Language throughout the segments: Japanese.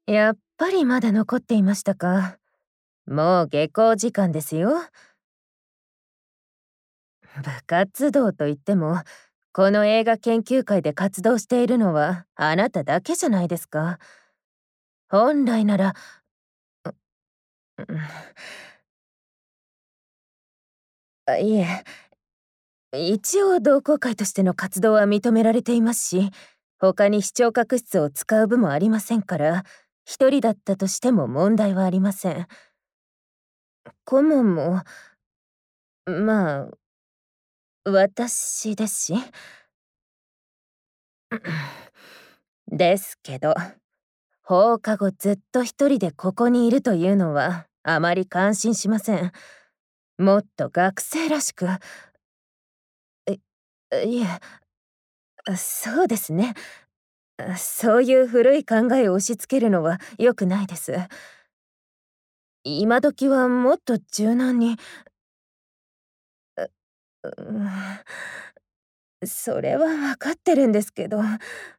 やっぱりまだ残っていましたか。もう下校時間ですよ。部活動といっても、この映画研究会で活動しているのはあなただけじゃないですか。本来なら、うん、いえ、一応同好会としての活動は認められていますし、他に視聴覚室を使う部もありませんから、一人だったとしても問題はありません。顧問も、まあ、私ですし。ですけど、放課後ずっと一人でここにいるというのはあまり感心しません。もっと学生らしく、いいえ、そうですね。そういう古い考えを押し付けるのは良くないです。今時はもっと柔軟に、それは分かってるんですけど、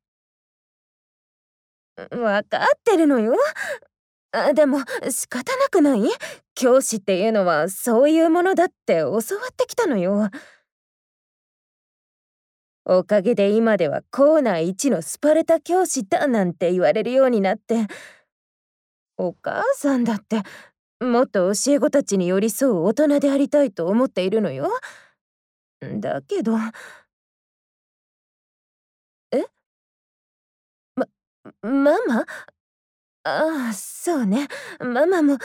分かってるのよ。でも仕方なくない？教師っていうのはそういうものだって教わってきたのよ。おかげで今では校内一のスパルタ教師だなんて言われるようになって、お母さんだってもっと教え子たちに寄り添う大人でありたいと思っているのよ。だけど、え、ま、ママ？ああ、そうね。ママも、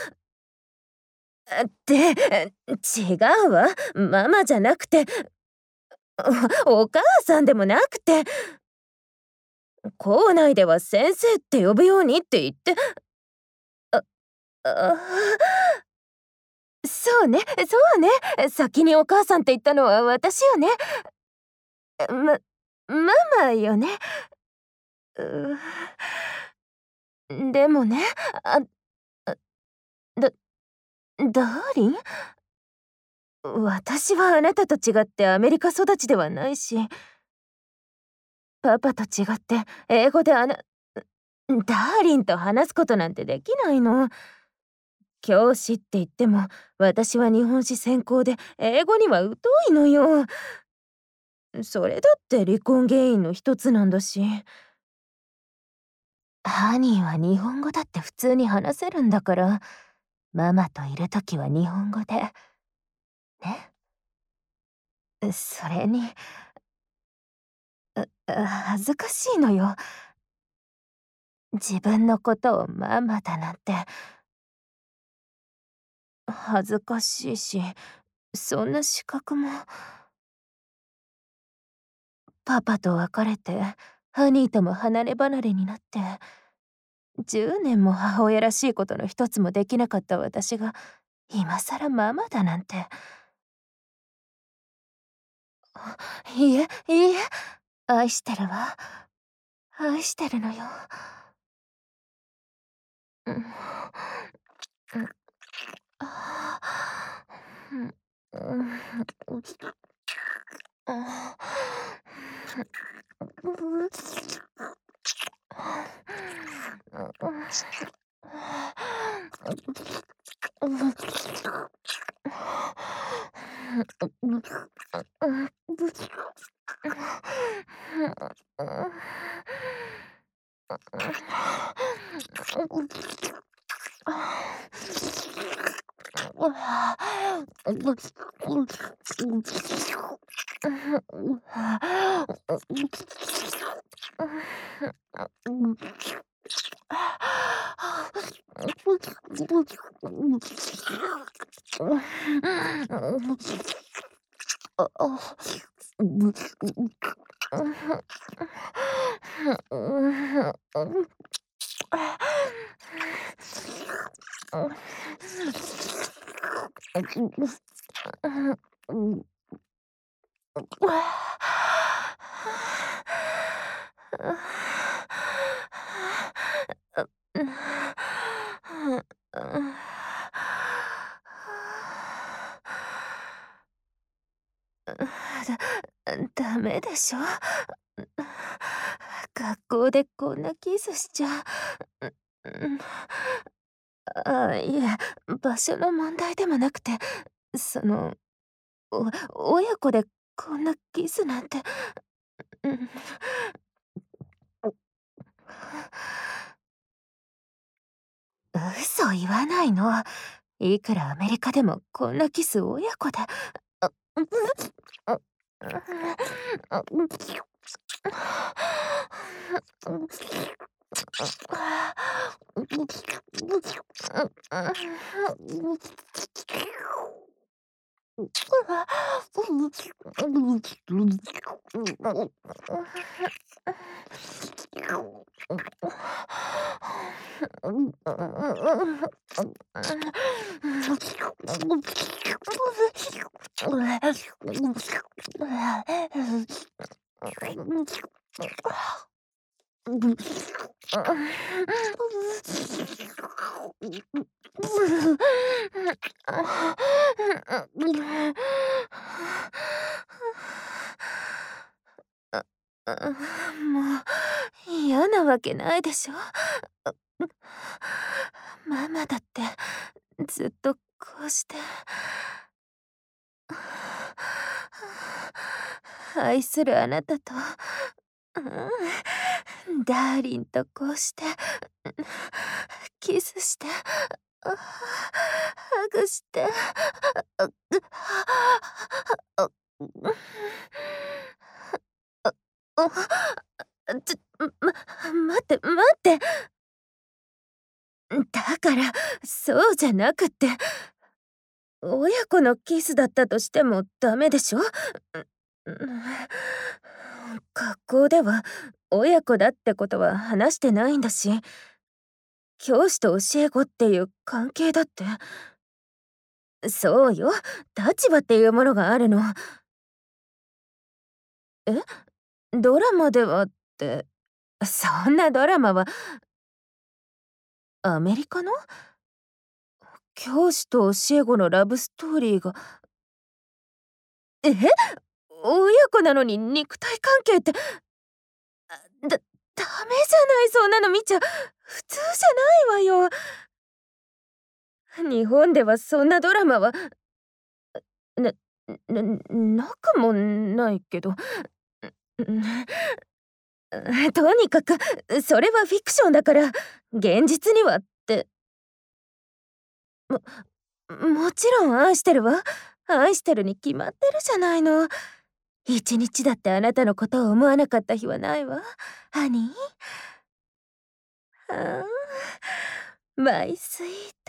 違うわ。ママじゃなくて、お母さんでもなくて、校内では先生って呼ぶようにって言って、あ、あそうね、そうね。先にお母さんって言ったのは私よね。まママよね。うでもね、あ、だダーリン？私はあなたと違ってアメリカ育ちではないし、パパと違って英語でダーリンと話すことなんてできないの。教師って言っても、私は日本史専攻で英語には疎いのよ。それだって離婚原因の一つなんだし。ハニーは日本語だって普通に話せるんだから、ママといるときは日本語で。ね。それに、恥ずかしいのよ。自分のことをママだなんて。恥ずかしいし、そんな資格も。パパと別れて、ハニーとも離れ離れになって、10年も母親らしいことの一つもできなかった私が、今更ママだなんて。いいえ、いいえ、愛してるわ。愛してるのよ。うん。うん。ああ。うん。うん。あダメでしょ。学校でこんなキスしちゃ。 ん、いえ、場所の問題でもなくて、その、親子でこんなキスなんて、うん。嘘言わないの。いくらアメリカでもこんなキス親子で。あ、うん、あ、うん、もう嫌なわけないでしょ。ママだってずっとこうして愛するあなたと、ダーリンとこうしてキスして、ハグして、ちょ、待って待って。だから、そうじゃなくって、親子のキスだったとしてもダメでしょ？学校では親子だってことは話してないんだし、教師と教え子っていう関係だって。そうよ、立場っていうものがあるの。え？ドラマではって、そんなドラマはアメリカの？教師と教え子のラブストーリーが。え？親子なのに肉体関係って、ダメじゃない、そんなの見ちゃ。普通じゃないわよ。日本ではそんなドラマは、ななくもないけど。とにかく、それはフィクションだから、現実にはって。もちろん愛してるわ。愛してるに決まってるじゃないの。一日だってあなたのことを思わなかった日はないわ、ハニー。ああ、マイスイート。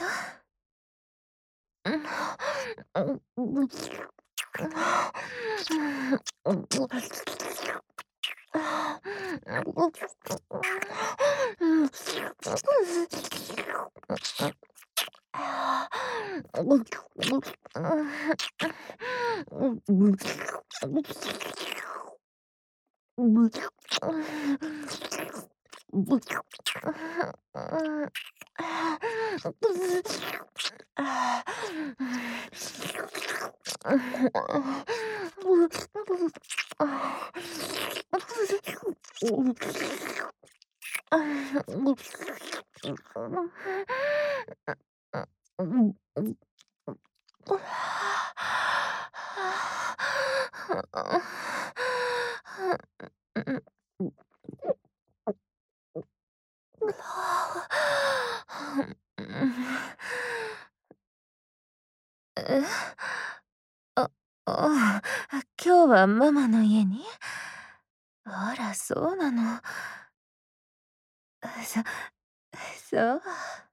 え？あ、あ今日はママの家に？あら、そうなの。そそう。